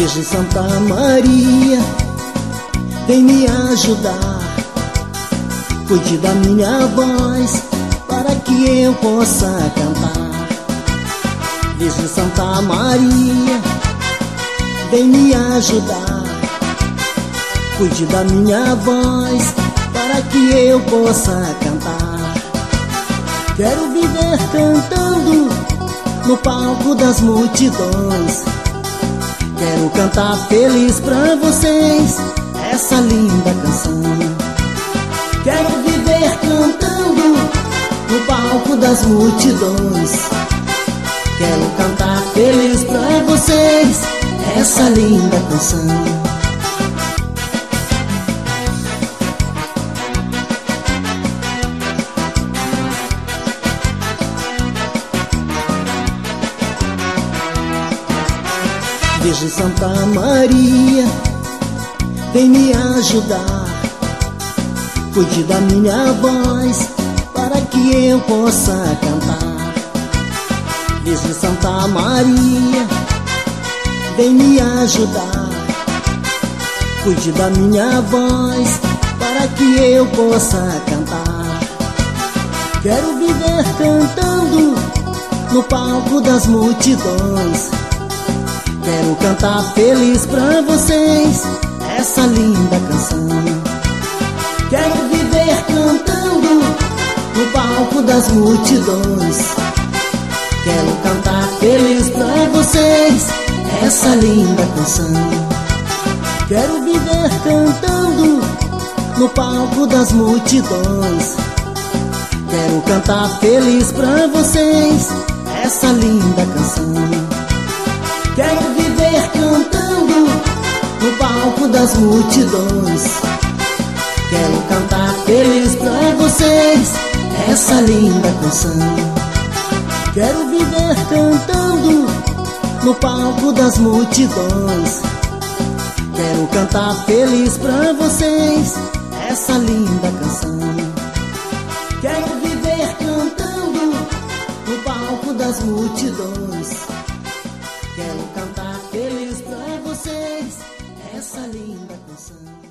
Virgem Santa Maria, vem me ajudar. Cuide da minha voz para que eu possa cantar. Virgem Santa Maria, vem me ajudar. Cuide da minha voz para que eu possa cantar. Quero viver cantando no palco das multidões. Quero cantar feliz pra vocês essa linda canção. Quero viver cantando no palco das multidões. Quero cantar feliz pra vocês essa linda canção. Virgem Santa Maria, vem me ajudar. Cuide da minha voz para que eu possa cantar. Virgem Santa Maria, vem me ajudar. Cuide da minha voz para que eu possa cantar. Quero viver cantando no palco das multidões. Quero cantar feliz pra vocês essa linda canção. Quero viver cantando no palco das multidões. Quero cantar feliz pra vocês essa linda canção. Quero viver cantando no palco das multidões. Quero cantar feliz pra vocês essa linda canção. Quero viver cantando no palco das multidões. Quero cantar feliz pra vocês essa linda canção. Quero viver cantando no palco das multidões. Quero cantar feliz pra vocês essa linda canção. Quero viver cantando no palco das multidões. Quero cantar feliz pra vocês essa linda canção.